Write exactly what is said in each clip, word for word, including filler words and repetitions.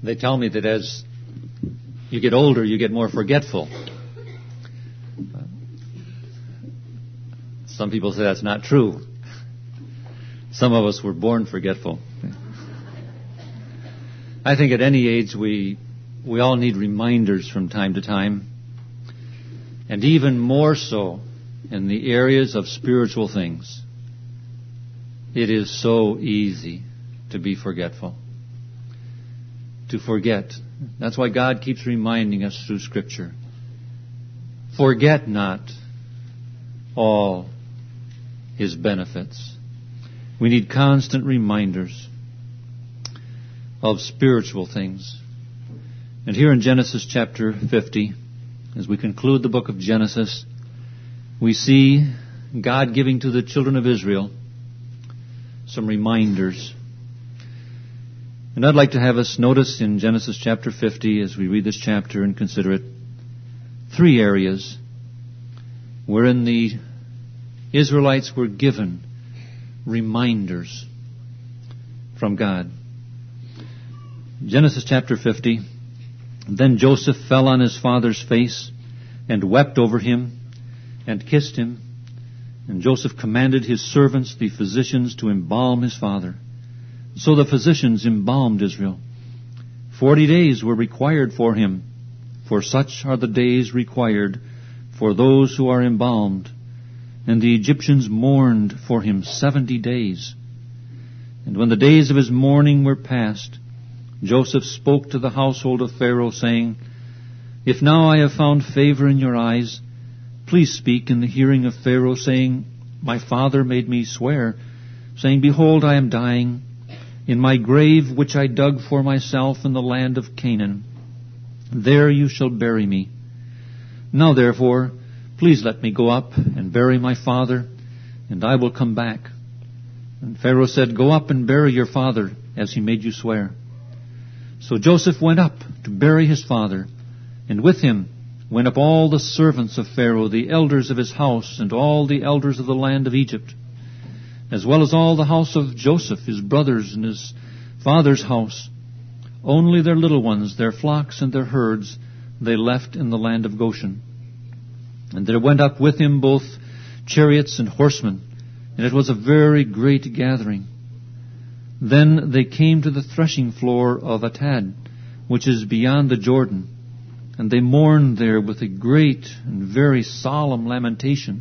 They tell me that as you get older, you get more forgetful. Some people say that's not true. Some of us were born forgetful. I think at any age we we all need reminders from time to time, and even more so in the areas of spiritual things. It is so easy to be forgetful, to forget. That's why God keeps reminding us through Scripture. Forget not all His benefits. We need constant reminders of spiritual things. And here in Genesis chapter fifty, as we conclude the book of Genesis, we see God giving to the children of Israel some reminders. And I'd like to have us notice in Genesis chapter fifty, as we read this chapter and consider it, three areas wherein the Israelites were given reminders from God. Genesis chapter fifty, then Joseph fell on his father's face and wept over him and kissed him. And Joseph commanded his servants, the physicians, to embalm his father. So the physicians embalmed Israel. Forty days were required for him, for such are the days required for those who are embalmed. And the Egyptians mourned for him seventy days. And when the days of his mourning were past, Joseph spoke to the household of Pharaoh, saying, If now I have found favor in your eyes, please speak in the hearing of Pharaoh, saying, My father made me swear, saying, Behold, I am dying. In my grave which I dug for myself in the land of Canaan, there you shall bury me. Now therefore, please let me go up and bury my father, and I will come back. And Pharaoh said, Go up and bury your father, as he made you swear. So Joseph went up to bury his father, and with him went up all the servants of Pharaoh, the elders of his house, and all the elders of the land of Egypt, as well as all the house of Joseph, his brothers, and his father's house. Only their little ones, their flocks and their herds, they left in the land of Goshen. And there went up with him both chariots and horsemen, and it was a very great gathering. Then they came to the threshing floor of Atad, which is beyond the Jordan, and they mourned there with a great and very solemn lamentation.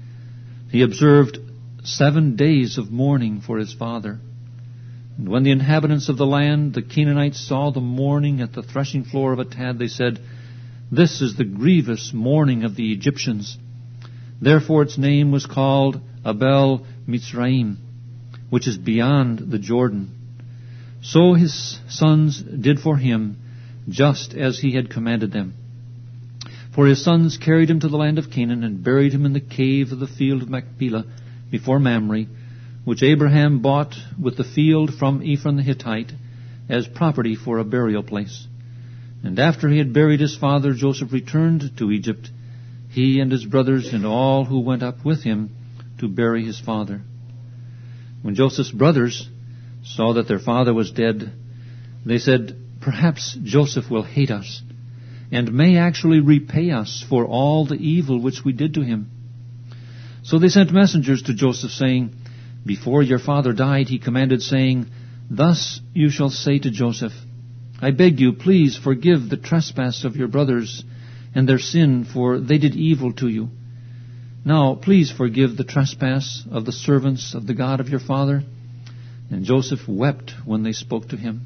He observed seven days of mourning for his father. And when the inhabitants of the land, the Canaanites, saw the mourning at the threshing floor of Atad, they said, This is the grievous mourning of the Egyptians. Therefore its name was called Abel Mitzrayim, which is beyond the Jordan. So his sons did for him, just as he had commanded them. For his sons carried him to the land of Canaan, and buried him in the cave of the field of Machpelah, before Mamre, which Abraham bought with the field from Ephron the Hittite, as property for a burial place. And after he had buried his father, Joseph returned to Egypt, he and his brothers, and all who went up with him to bury his father. When Joseph's brothers saw that their father was dead, they said, Perhaps Joseph will hate us, and may actually repay us for all the evil which we did to him. So they sent messengers to Joseph, saying, Before your father died, he commanded, saying, Thus you shall say to Joseph, I beg you, please forgive the trespass of your brothers and their sin, for they did evil to you. Now, please forgive the trespass of the servants of the God of your father. And Joseph wept when they spoke to him.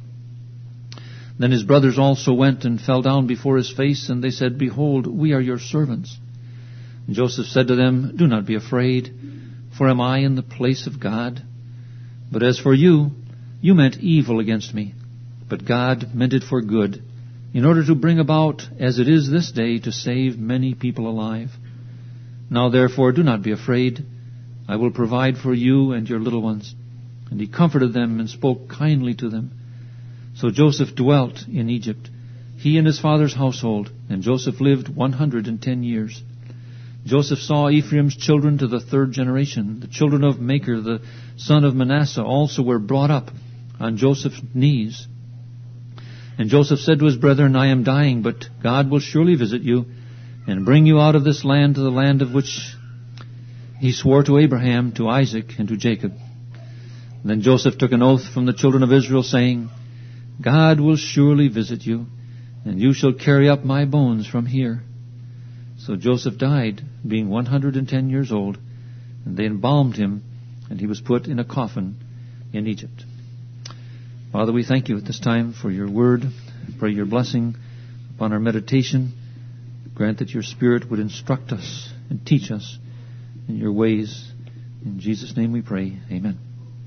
Then his brothers also went and fell down before his face, and they said, Behold, we are your servants. And Joseph said to them, Do not be afraid, for am I in the place of God? But as for you, you meant evil against me, but God meant it for good, in order to bring about, as it is this day, to save many people alive. Now therefore do not be afraid. I will provide for you and your little ones. And he comforted them and spoke kindly to them. So Joseph dwelt in Egypt, he and his father's household, and Joseph lived one hundred and ten years. Joseph saw Ephraim's children to the third generation. The children of Machir, the son of Manasseh, also were brought up on Joseph's knees. And Joseph said to his brethren, I am dying, but God will surely visit you and bring you out of this land to the land of which he swore to Abraham, to Isaac, and to Jacob. And then Joseph took an oath from the children of Israel, saying, God will surely visit you, and you shall carry up my bones from here. So Joseph died, being one hundred and ten years old, and they embalmed him, and he was put in a coffin in Egypt. Father, we thank you at this time for your word. Pray your blessing upon our meditation. Grant that your Spirit would instruct us and teach us in your ways. In Jesus' name we pray. Amen.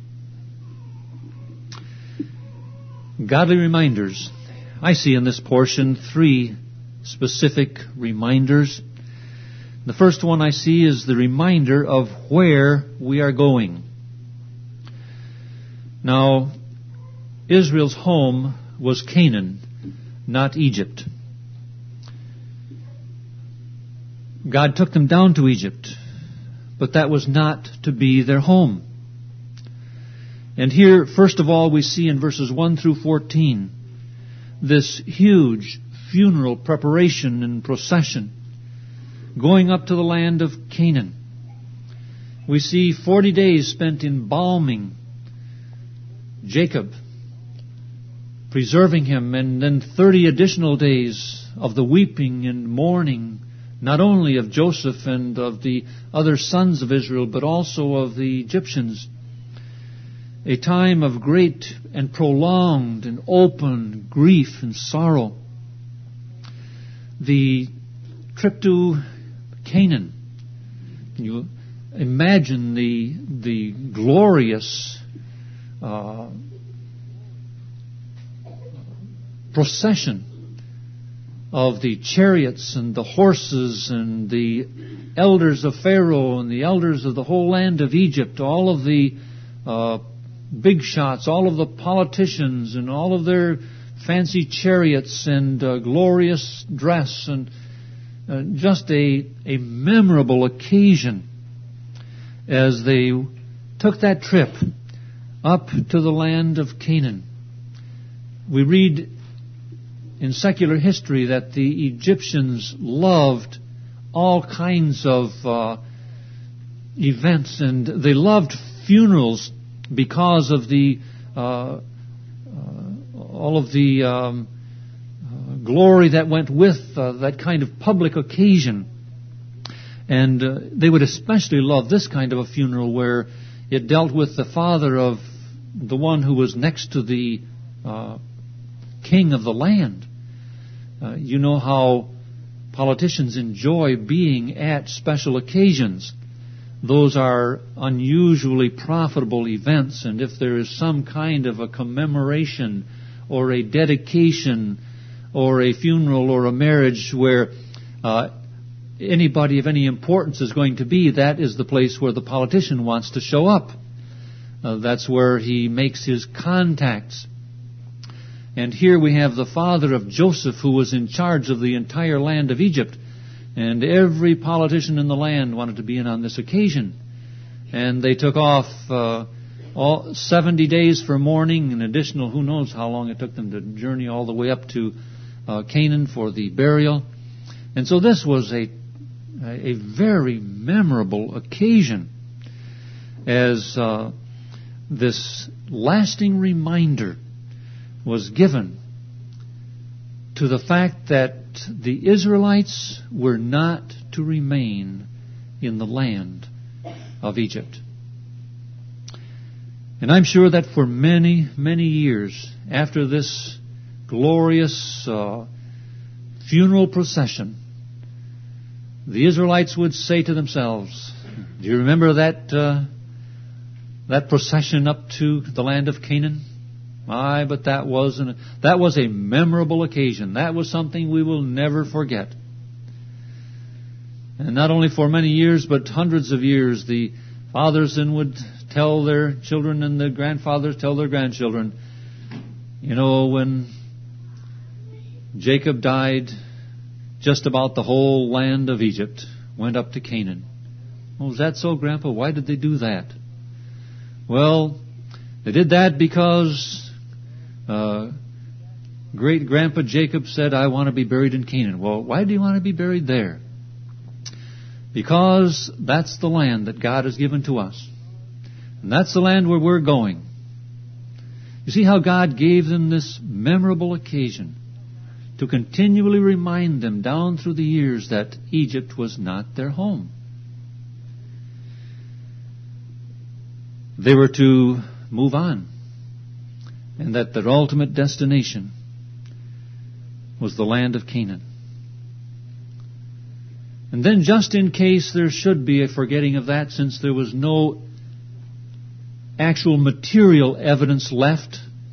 Godly reminders. I see in this portion three specific reminders. The first one I see is the reminder of where we are going. Now, Israel's home was Canaan, not Egypt. God took them down to Egypt, but that was not to be their home. And here, first of all, we see in verses one through fourteen this huge funeral preparation and procession going up to the land of Canaan. We see forty days spent embalming Jacob, preserving him, and then thirty additional days of the weeping and mourning, not only of Joseph and of the other sons of Israel, but also of the Egyptians. A time of great and prolonged and open grief and sorrow. The trip to Canaan. Can you imagine the the glorious uh, procession of the chariots and the horses and the elders of Pharaoh and the elders of the whole land of Egypt, all of the uh, big shots, all of the politicians and all of their fancy chariots and uh, glorious dress, and uh, just a, a memorable occasion as they took that trip up to the land of Canaan. We read in secular history that the Egyptians loved all kinds of uh, events, and they loved funerals because of the uh, uh, all of the um, uh, glory that went with uh, that kind of public occasion. And uh, they would especially love this kind of a funeral where it dealt with the father of the one who was next to the uh, king of the land. Uh, you know how politicians enjoy being at special occasions. Those are unusually profitable events, and if there is some kind of a commemoration or a dedication or a funeral or a marriage where uh, anybody of any importance is going to be, that is the place where the politician wants to show up. Uh, that's where he makes his contacts. And here we have the father of Joseph, who was in charge of the entire land of Egypt. And every politician in the land wanted to be in on this occasion. And they took off uh, all seventy days for mourning, an additional, who knows how long it took them to journey all the way up to uh, Canaan for the burial. And so this was a, a very memorable occasion as uh, this lasting reminder was given to the fact that the Israelites were not to remain in the land of Egypt. And I'm sure that for many, many years after this glorious uh, funeral procession, the Israelites would say to themselves, do you remember that uh, that procession up to the land of Canaan? Aye, but that was an, that was a memorable occasion. That was something we will never forget. And not only for many years, but hundreds of years, the fathers then would tell their children, and the grandfathers tell their grandchildren, you know, when Jacob died, just about the whole land of Egypt went up to Canaan. Oh, is that so, Grandpa? Why did they do that? Well, they did that because Uh, great-grandpa Jacob said, I want to be buried in Canaan. Well, why do you want to be buried there? Because that's the land that God has given to us. And that's the land where we're going. You see how God gave them this memorable occasion to continually remind them down through the years that Egypt was not their home. They were to move on, and that their ultimate destination was the land of Canaan. And then, just in case there should be a forgetting of that, since there was no actual material evidence left,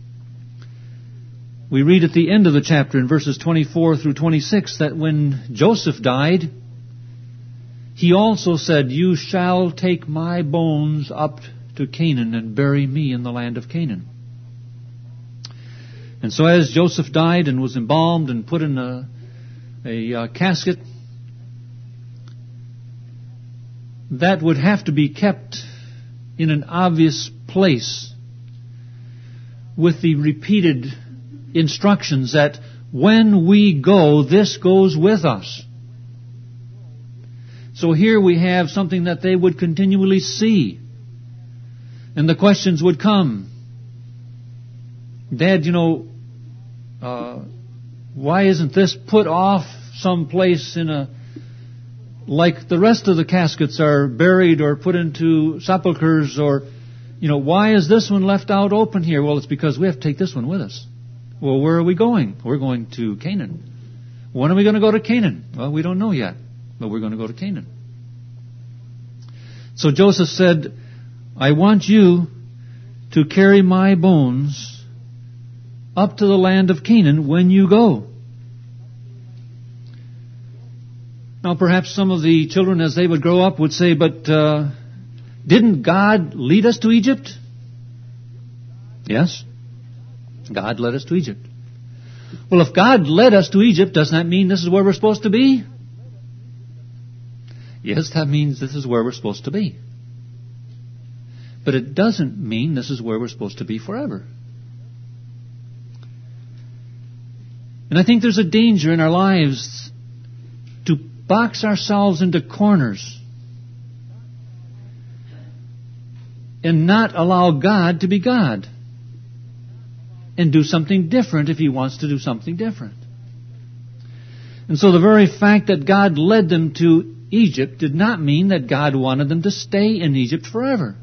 we read at the end of the chapter in verses twenty-four through twenty-six that when Joseph died, he also said, you shall take my bones up to Canaan and bury me in the land of Canaan. And so as Joseph died and was embalmed and put in a, a, a casket, that would have to be kept in an obvious place with the repeated instructions that when we go, this goes with us. So here we have something that they would continually see. And the questions would come. Dad, you know, uh, why isn't this put off someplace in a, like the rest of the caskets are buried or put into sepulchres, or, you know, why is this one left out open here? Well, it's because we have to take this one with us. Well, where are we going? We're going to Canaan. When are we going to go to Canaan? Well, we don't know yet, but we're going to go to Canaan. So Joseph said, I want you to carry my bones up to the land of Canaan when you go. Now, perhaps some of the children, as they would grow up, would say, but uh, didn't God lead us to Egypt? Yes, God led us to Egypt. Well, if God led us to Egypt, doesn't that mean this is where we're supposed to be? Yes, that means this is where we're supposed to be. But it doesn't mean this is where we're supposed to be forever. And I think there's a danger in our lives to box ourselves into corners and not allow God to be God and do something different if He wants to do something different. And so the very fact that God led them to Egypt did not mean that God wanted them to stay in Egypt forever.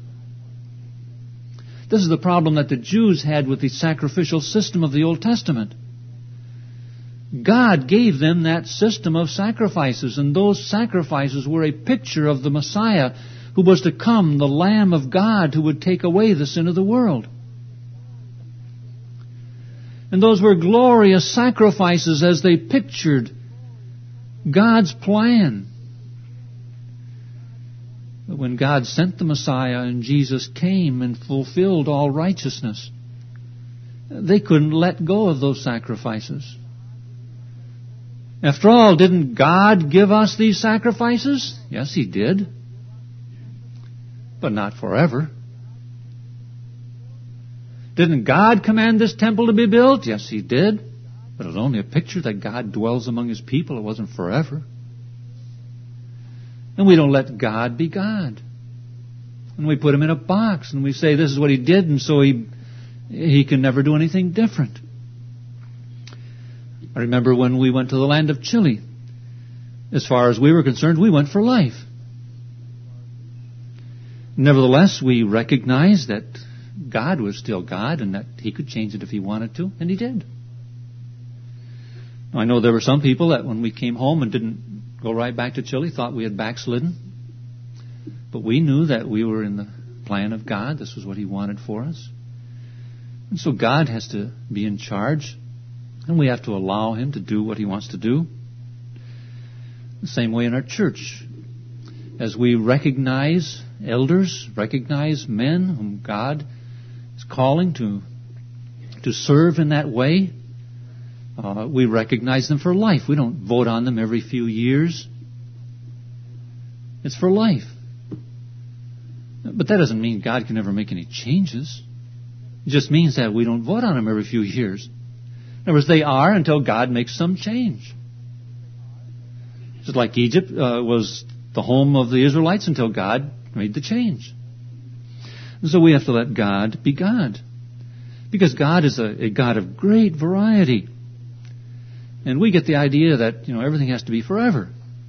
This is the problem that the Jews had with the sacrificial system of the Old Testament. God gave them that system of sacrifices, and those sacrifices were a picture of the Messiah who was to come, the Lamb of God who would take away the sin of the world. And those were glorious sacrifices as they pictured God's plan. But when God sent the Messiah and Jesus came and fulfilled all righteousness, they couldn't let go of those sacrifices. After all, didn't God give us these sacrifices? Yes, He did. But not forever. Didn't God command this temple to be built? Yes, He did. But it was only a picture that God dwells among His people. It wasn't forever. And we don't let God be God. And we put Him in a box and we say this is what He did, and so He He can never do anything different. I remember when we went to the land of Chile. As far as we were concerned, we went for life. Nevertheless, we recognized that God was still God and that He could change it if He wanted to, and He did. I know there were some people that when we came home and didn't go right back to Chile thought we had backslidden. But we knew that we were in the plan of God. This was what He wanted for us. And so God has to be in charge, and we have to allow Him to do what He wants to do. The same way in our church. As we recognize elders, recognize men whom God is calling to, to serve in that way, Uh, we recognize them for life. We don't vote on them every few years. It's for life. But that doesn't mean God can never make any changes. It just means that we don't vote on them every few years. In other words, they are until God makes some change. Just like Egypt uh, was the home of the Israelites until God made the change. And so we have to let God be God. Because God is a, a God of great variety. And we get the idea that, you know, everything has to be forever.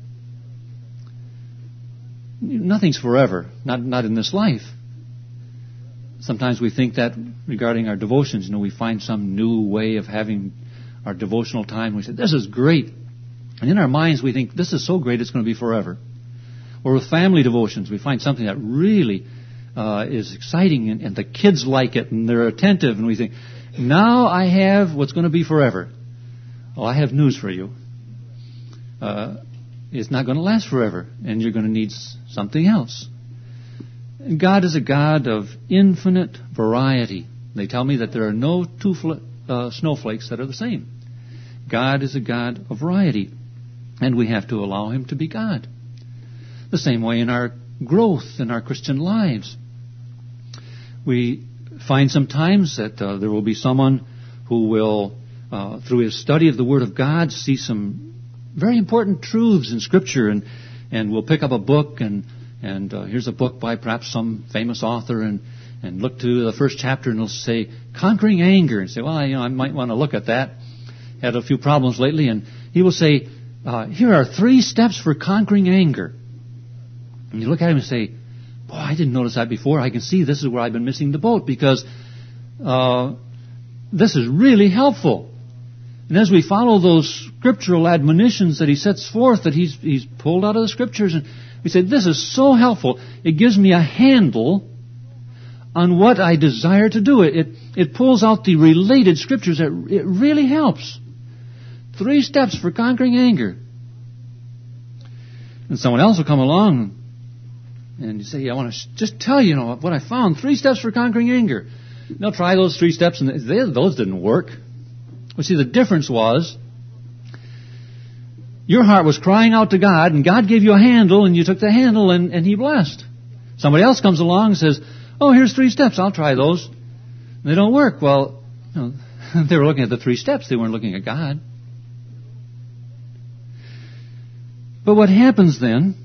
Nothing's forever, not not in this life. Sometimes we think that regarding our devotions. You know, we find some new way of having our devotional time. We say, this is great. And in our minds we think, this is so great it's going to be forever. Or with family devotions, we find something that really uh, is exciting and, and the kids like it and they're attentive. And we think, now I have what's going to be forever. Well, I have news for you. Uh, it's not going to last forever, and you're going to need something else. And God is a God of infinite variety. They tell me that there are no two fl- uh, snowflakes that are the same. God is a God of variety, and we have to allow Him to be God. The same way in our growth in our Christian lives. We find sometimes that uh, there will be someone who will, uh, through his study of the Word of God, see some very important truths in Scripture, and and we'll pick up a book, and and uh, here's a book by perhaps some famous author, and and look to the first chapter, and it'll say Conquering Anger, and say, well, you know, I might want to look at that. Had a few problems lately, and he will say, uh, here are three steps for conquering anger. And you look at him and say, boy, I didn't notice that before. I can see this is where I've been missing the boat, because uh, this is really helpful. And as we follow those scriptural admonitions that he sets forth, that he's he's pulled out of the Scriptures, and we say, this is so helpful. It gives me a handle on what I desire to do. It, it, it pulls out the related Scriptures. It, it really helps. Three steps for conquering anger. And someone else will come along and you say, I want to just tell you, you know what I found. Three steps for conquering anger. And they'll try those three steps, and they, those didn't work. Well, see, the difference was your heart was crying out to God, and God gave you a handle, and you took the handle, and, and He blessed. Somebody else comes along and says, oh, here's three steps. I'll try those. And they don't work. Well, you know, they were looking at the three steps. They weren't looking at God. But what happens then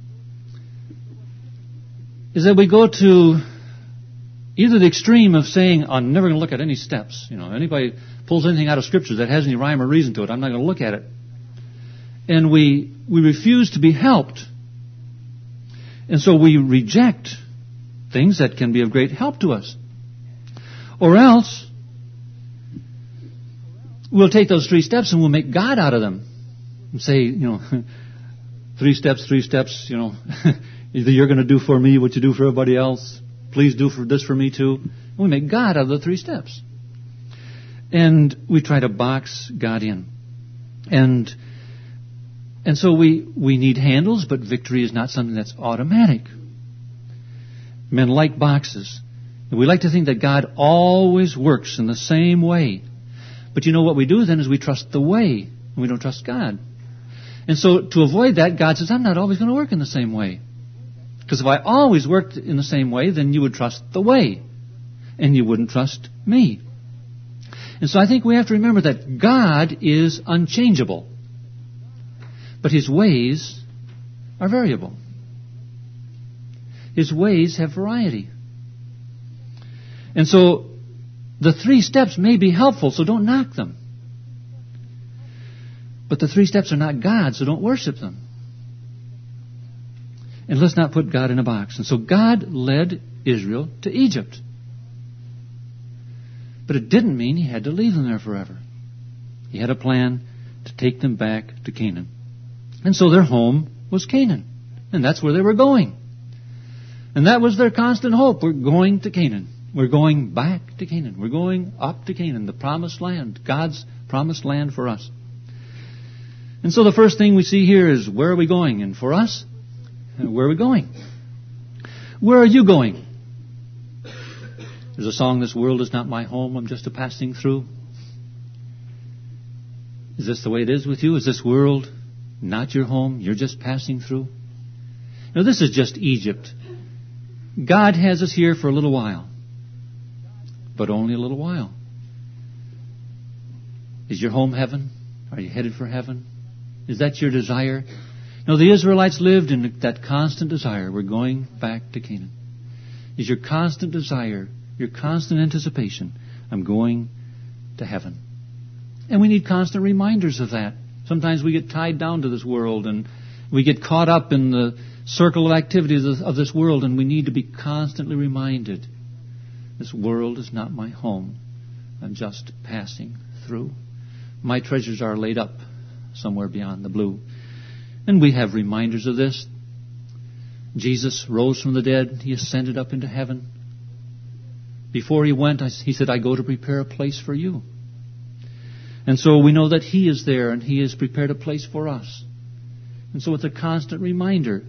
is that we go to either the extreme of saying, I'm never going to look at any steps. You know, anybody pulls anything out of Scripture that has any rhyme or reason to it, I'm not going to look at it. And we we refuse to be helped. And so we reject things that can be of great help to us. Or else, we'll take those three steps and we'll make God out of them. And say, you know, three steps, three steps, you know, either you're going to do for me what you do for everybody else. Please do for this for me too. And we make God out of the three steps. And we try to box God in. And and so we, we need handles, but victory is not something that's automatic. Men like boxes. And we like to think that God always works in the same way. But you know what we do then is we trust the way, and we don't trust God. And so to avoid that, God says, I'm not always going to work in the same way. Because if I always worked in the same way, then you would trust the way. And you wouldn't trust me. And so I think we have to remember that God is unchangeable. But His ways are variable. His ways have variety. And so the three steps may be helpful, so don't knock them. But the three steps are not God, so don't worship them. And let's not put God in a box. And so God led Israel to Egypt. But it didn't mean He had to leave them there forever. He had a plan to take them back to Canaan. And so their home was Canaan. And that's where they were going. And that was their constant hope. We're going to Canaan. We're going back to Canaan. We're going up to Canaan, the promised land, God's promised land for us. And so the first thing we see here is, where are we going? And for us, where are we going? Where are you going? There's a song, this world is not my home, I'm just a passing through. Is this the way it is with you? Is this world not your home? You're just passing through? Now this is just Egypt. God has us here for a little while. But only a little while. Is your home heaven? Are you headed for heaven? Is that your desire? No, the Israelites lived in that constant desire. We're going back to Canaan. Is your constant desire, your constant anticipation, I'm going to heaven. And we need constant reminders of that. Sometimes we get tied down to this world and we get caught up in the circle of activities of this world, and we need to be constantly reminded, this world is not my home. I'm just passing through. My treasures are laid up somewhere beyond the blue. And we have reminders of this. Jesus rose from the dead. He ascended up into heaven. Before he went, he said, I go to prepare a place for you. And so we know that he is there and he has prepared a place for us. And so it's a constant reminder.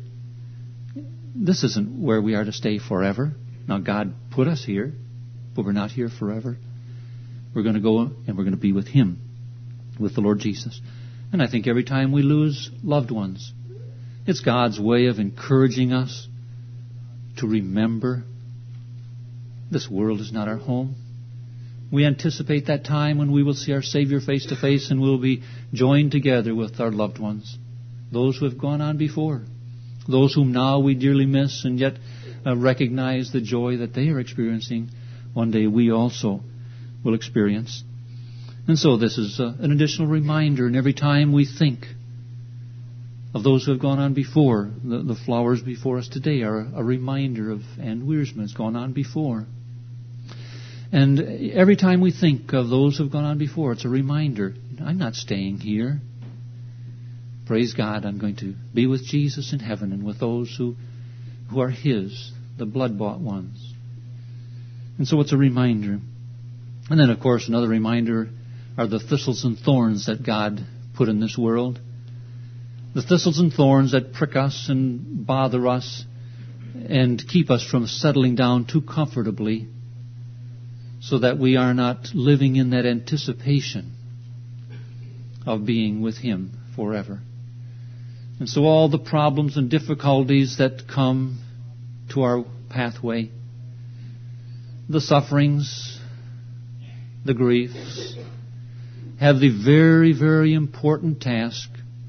This isn't where we are to stay forever. Now, God put us here, but we're not here forever. We're going to go and we're going to be with him, with the Lord Jesus. And I think every time we lose loved ones, it's God's way of encouraging us to remember this world is not our home. We anticipate that time when we will see our Savior face to face and we'll be joined together with our loved ones, those who have gone on before, those whom now we dearly miss and yet uh, recognize the joy that they are experiencing. One day we also will experience. And so this is uh, an additional reminder, and every time we think of those who have gone on before, the, the flowers before us today are a, a reminder of Ann Wiersma has gone on before. And every time we think of those who have gone on before, it's a reminder, I'm not staying here. Praise God, I'm going to be with Jesus in heaven and with those who, who are his, the blood-bought ones. And so it's a reminder. And then, of course, another reminder are the thistles and thorns that God put in this world. The thistles and thorns that prick us and bother us and keep us from settling down too comfortably so that we are not living in that anticipation of being with him forever. And so all the problems and difficulties that come to our pathway, the sufferings, the griefs, have the very, very important task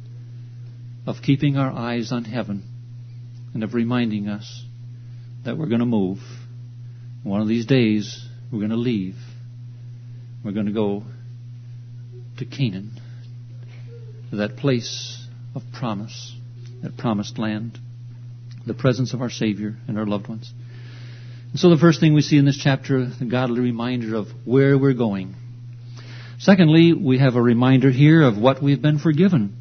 of keeping our eyes on heaven and of reminding us that we're going to move. One of these days, we're going to leave. We're going to go to Canaan, to that place of promise, that promised land, the presence of our Savior and our loved ones. And so the first thing we see in this chapter, the godly reminder of where we're going. Secondly, we have a reminder here of what we've been forgiven.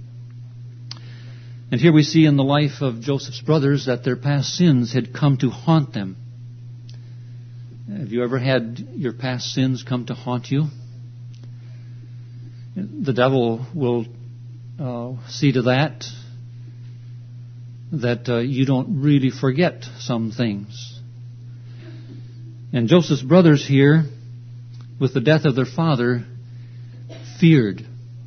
And here we see in the life of Joseph's brothers that their past sins had come to haunt them. Have you ever had your past sins come to haunt you? The devil will uh, see to that, that uh, you don't really forget some things. And Joseph's brothers here, with the death of their father, feared.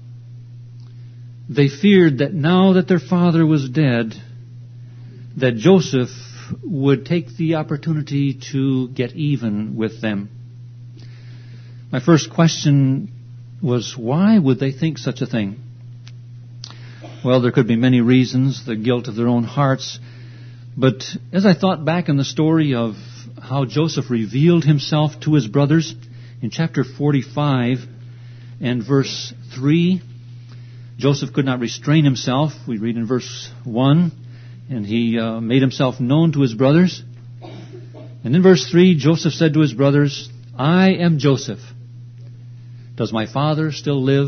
They feared that now that their father was dead, that Joseph would take the opportunity to get even with them. My first question was, why would they think such a thing? Well, there could be many reasons, the guilt of their own hearts. But as I thought back in the story of how Joseph revealed himself to his brothers, in chapter forty-five and verse three, Joseph could not restrain himself. We read in verse one, and he uh, made himself known to his brothers. And in verse three, Joseph said to his brothers, I am Joseph. Does my father still live?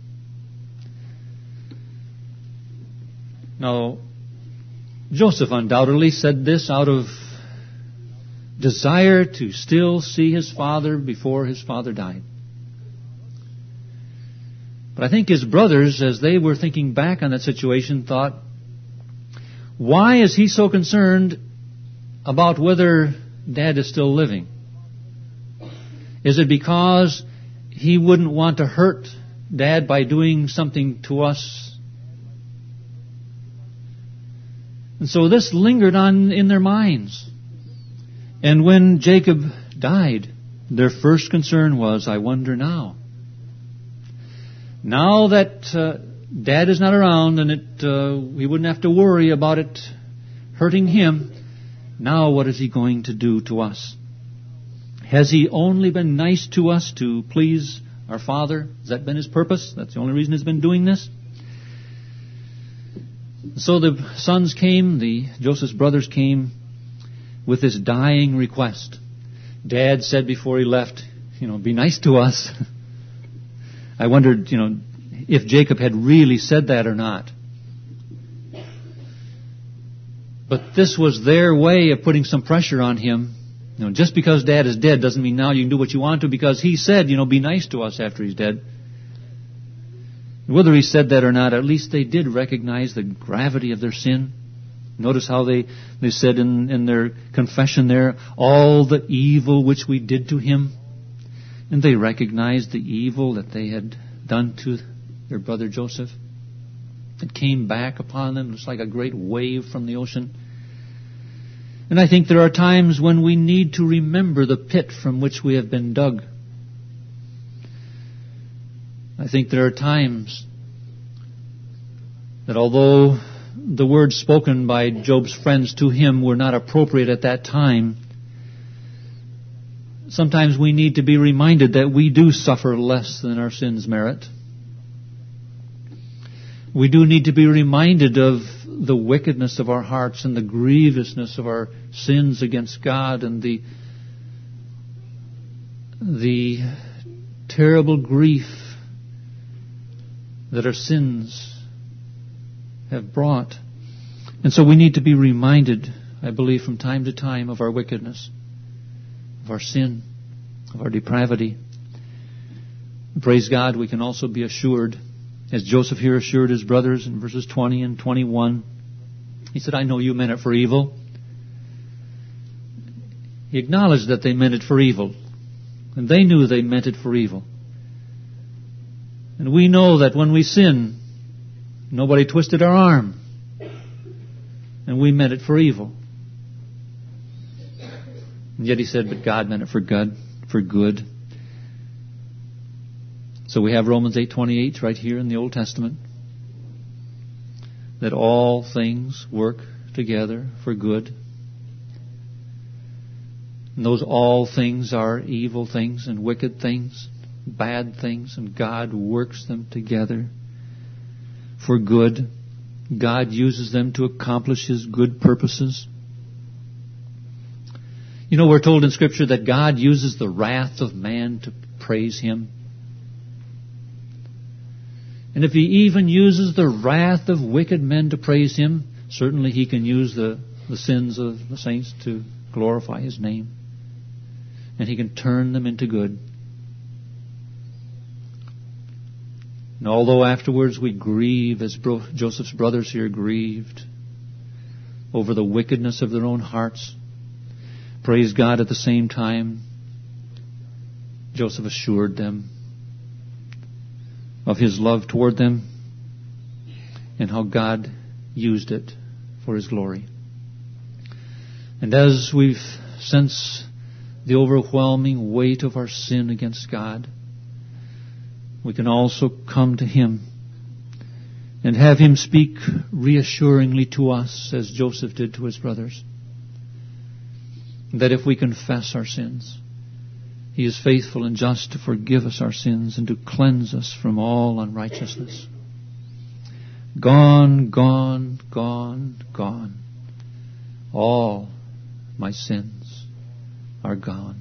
Now, Joseph undoubtedly said this out of desire to still see his father before his father died. But I think his brothers, as they were thinking back on that situation, thought, why is he so concerned about whether Dad is still living? Is it because he wouldn't want to hurt Dad by doing something to us? And so this lingered on in their minds. And when Jacob died, their first concern was, I wonder now. Now that uh, Dad is not around and it uh, we wouldn't have to worry about it hurting him, now what is he going to do to us? Has he only been nice to us to please our Father? Has that been his purpose? That's the only reason he's been doing this? So the sons came, the Joseph's brothers came with this dying request. Dad said before he left, you know, be nice to us. I wondered, you know, if Jacob had really said that or not. But this was their way of putting some pressure on him. You know, just because Dad is dead doesn't mean now you can do what you want to, because he said, you know, be nice to us after he's dead. Whether he said that or not, at least they did recognize the gravity of their sin. Notice how they, they said in, in their confession there, all the evil which we did to him. And they recognized the evil that they had done to their brother Joseph. It came back upon them. It's like a great wave from the ocean. And I think there are times when we need to remember the pit from which we have been dug. I think there are times that although the words spoken by Job's friends to him were not appropriate at that time, sometimes we need to be reminded that we do suffer less than our sins merit. We do need to be reminded of the wickedness of our hearts and the grievousness of our sins against God and the the terrible grief that our sins have brought. And so we need to be reminded, I believe, from time to time of our wickedness, of our sin, of our depravity. And praise God, we can also be assured, as Joseph here assured his brothers in verses twenty and twenty-one. He said, I know you meant it for evil. He acknowledged that they meant it for evil. And they knew they meant it for evil. And we know that when we sin, nobody twisted our arm. And we meant it for evil. And yet he said, but God meant it for good, for good. So we have Romans eight twenty-eight right here in the Old Testament. That all things work together for good. And those all things are evil things and wicked things, bad things, and God works them together for good. God uses them to accomplish His good purposes. You know, we're told in Scripture that God uses the wrath of man to praise Him. And if He even uses the wrath of wicked men to praise Him, certainly He can use the, the sins of the saints to glorify His name. And He can turn them into good. And although afterwards we grieve, as bro- Joseph's brothers here grieved, over the wickedness of their own hearts, praise God, at the same time, Joseph assured them of his love toward them and how God used it for His glory. And as we've sensed the overwhelming weight of our sin against God, we can also come to Him and have Him speak reassuringly to us, as Joseph did to his brothers, that if we confess our sins, He is faithful and just to forgive us our sins and to cleanse us from all unrighteousness. Gone, gone, gone, gone. All my sins are gone.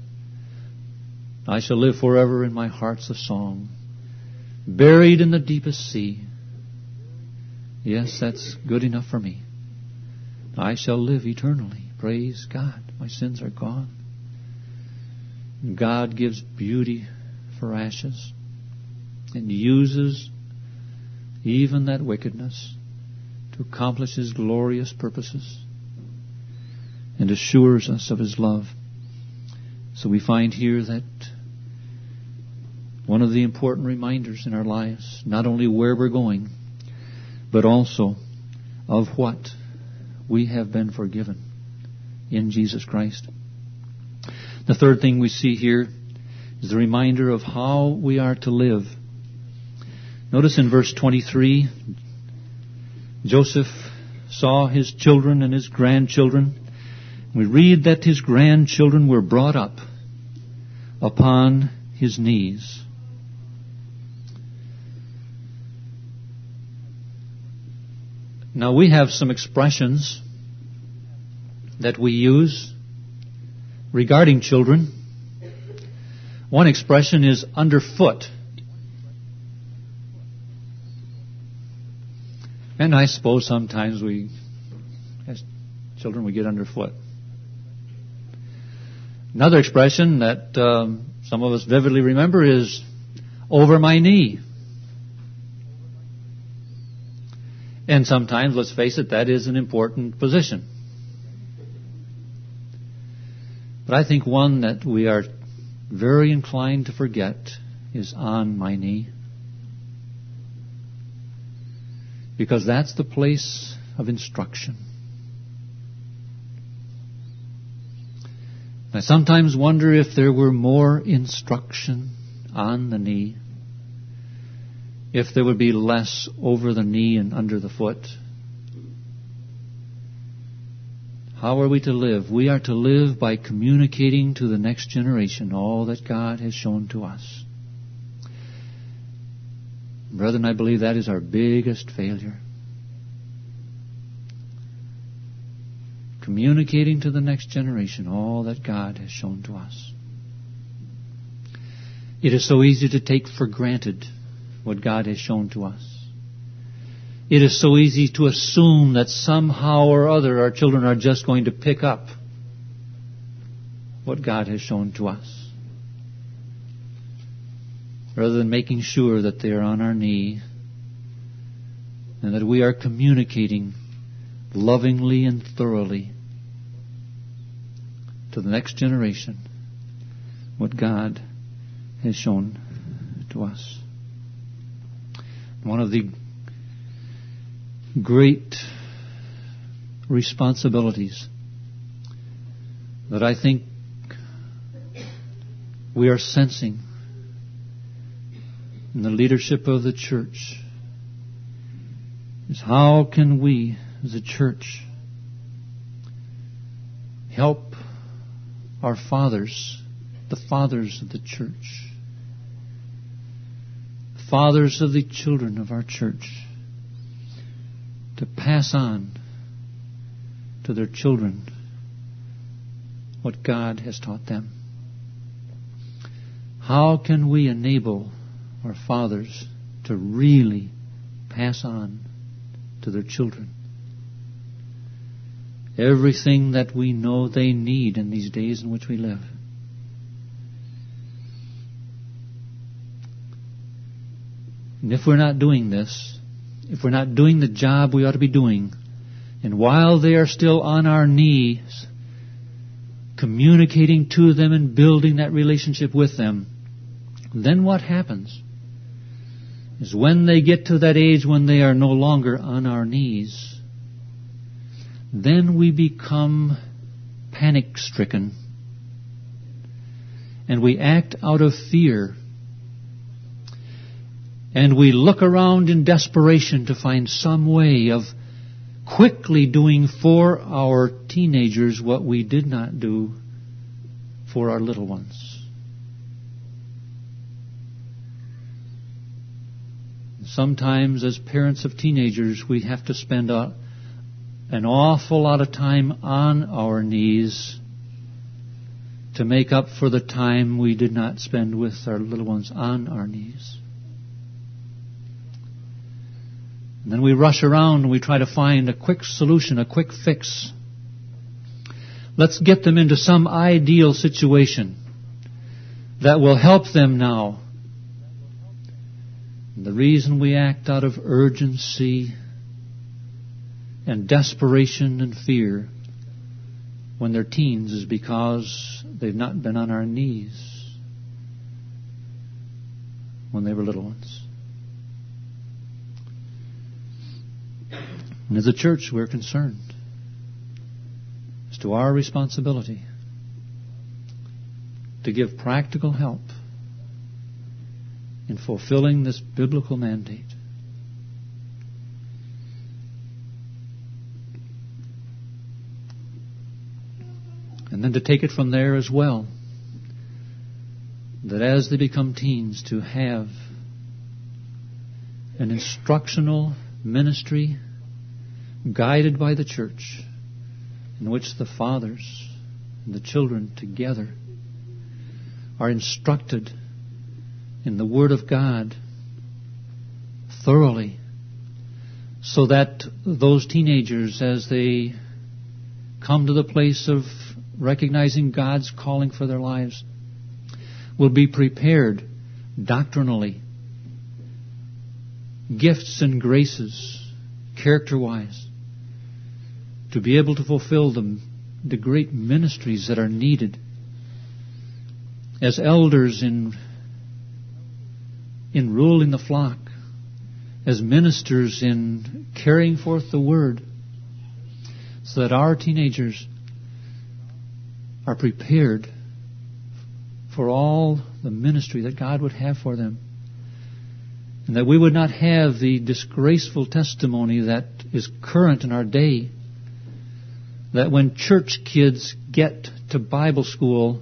I shall live forever in my heart's a song, buried in the deepest sea. Yes, that's good enough for me. I shall live eternally. Praise God. My sins are gone. God gives beauty for ashes and uses even that wickedness to accomplish His glorious purposes and assures us of His love. So we find here that one of the important reminders in our lives, not only where we're going, but also of what we have been forgiven in Jesus Christ. The third thing we see here is the reminder of how we are to live. Notice in verse twenty-three, Joseph saw his children and his grandchildren. We read that his grandchildren were brought up upon his knees. Now we have some expressions that we use regarding children. One expression is underfoot. And I suppose sometimes we, as children, we get underfoot. Another expression that um, some of us vividly remember is over my knee. And sometimes, let's face it, that is an important position. But I think one that we are very inclined to forget is on my knee. Because that's the place of instruction. I sometimes wonder if there were more instruction on the knee, if there would be less over the knee and under the foot. How are we to live? We are to live by communicating to the next generation all that God has shown to us. Brethren, I believe that is our biggest failure. Communicating to the next generation all that God has shown to us. It is so easy to take for granted what God has shown to us. It is so easy to assume that somehow or other our children are just going to pick up what God has shown to us, rather than making sure that they are on our knee and that we are communicating lovingly and thoroughly to the next generation what God has shown to us. One of the great responsibilities that I think we are sensing in the leadership of the church is how can we as a church help our fathers, the fathers of the church, the fathers of the children of our church, to pass on to their children what God has taught them. How can we enable our fathers to really pass on to their children everything that we know they need in these days in which we live? And if we're not doing this, if we're not doing the job we ought to be doing, and while they are still on our knees, communicating to them and building that relationship with them, then what happens is when they get to that age when they are no longer on our knees, then we become panic-stricken and we act out of fear. And we look around in desperation to find some way of quickly doing for our teenagers what we did not do for our little ones. Sometimes as parents of teenagers, we have to spend a, an awful lot of time on our knees to make up for the time we did not spend with our little ones on our knees. And then we rush around and we try to find a quick solution, a quick fix. Let's get them into some ideal situation that will help them now. And the reason we act out of urgency and desperation and fear when they're teens is because they've not been on our knees when they were little ones. And as a church, we're concerned as to our responsibility to give practical help in fulfilling this biblical mandate. And then to take it from there as well, that as they become teens, to have an instructional ministry guided by the church, in which the fathers and the children together are instructed in the Word of God thoroughly, so that those teenagers, as they come to the place of recognizing God's calling for their lives, will be prepared doctrinally, gifts and graces, character-wise, to be able to fulfill the, the great ministries that are needed as elders in, in ruling the flock, as ministers in carrying forth the Word, so that our teenagers are prepared for all the ministry that God would have for them. And that we would not have the disgraceful testimony that is current in our day, that when church kids get to Bible school,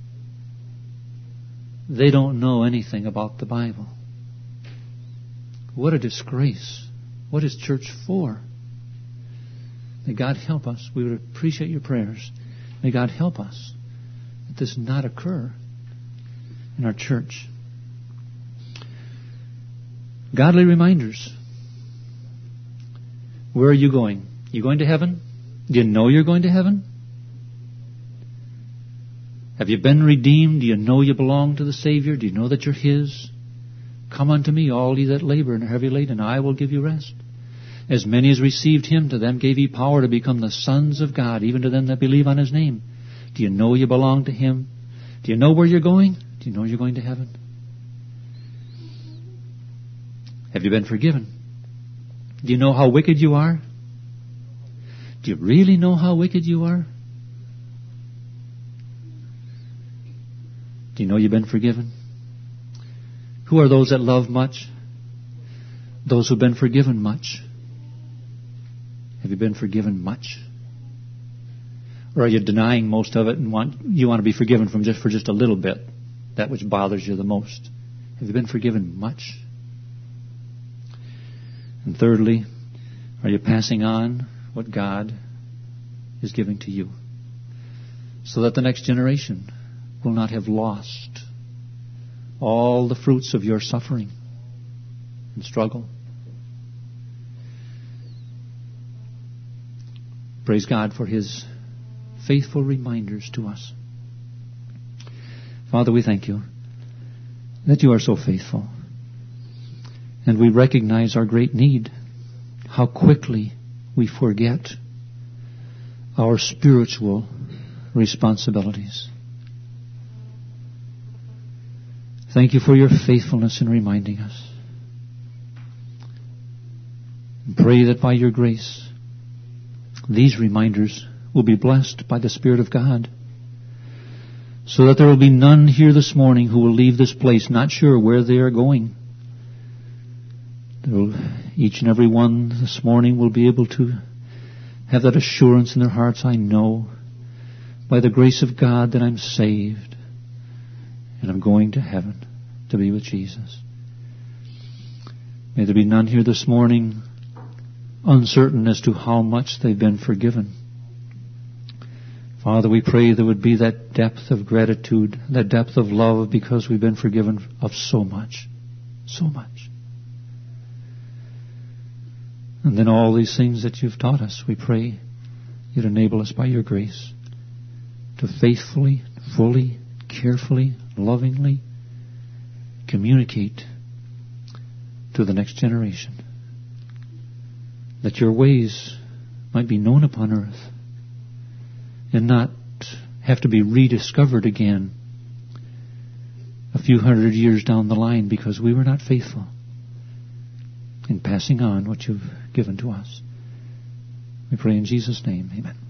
they don't know anything about the Bible. What a disgrace. What is church for? May God help us. We would appreciate your prayers. May God help us that this not occur in our church. Godly reminders. Where are you going? You going to heaven? Do you know you're going to heaven? Have you been redeemed? Do you know you belong to the Savior? Do you know that you're His? Come unto me, all ye that labor and are heavy laden, and I will give you rest. As many as received Him, to them gave He power to become the sons of God, even to them that believe on His name. Do you know you belong to Him? Do you know where you're going? Do you know you're going to heaven? Have you been forgiven? Do you know how wicked you are? Do you really know how wicked you are? Do you know you've been forgiven? Who are those that love much? Those who've been forgiven much. Have you been forgiven much? Or are you denying most of it and want you want to be forgiven from just for just a little bit, that which bothers you the most? Have you been forgiven much? And thirdly, are you passing on what God is giving to you, so that the next generation will not have lost all the fruits of your suffering and struggle? Praise God for His faithful reminders to us. Father, we thank you that you are so faithful. And we recognize our great need, how quickly we forget our spiritual responsibilities. Thank you for your faithfulness in reminding us. And pray that by your grace, these reminders will be blessed by the Spirit of God, so that there will be none here this morning who will leave this place not sure where they are going. Will, each and every one this morning will be able to have that assurance in their hearts, I know by the grace of God that I'm saved and I'm going to heaven to be with Jesus. May there be none here this morning uncertain as to how much they've been forgiven. Father, we pray there would be that depth of gratitude, that depth of love, because we've been forgiven of so much, so much. And then all these things that you've taught us, we pray you'd enable us by your grace to faithfully, fully, carefully, lovingly communicate to the next generation, that your ways might be known upon earth and not have to be rediscovered again a few hundred years down the line because we were not faithful in passing on what you've given to us. We pray in Jesus' name. Amen.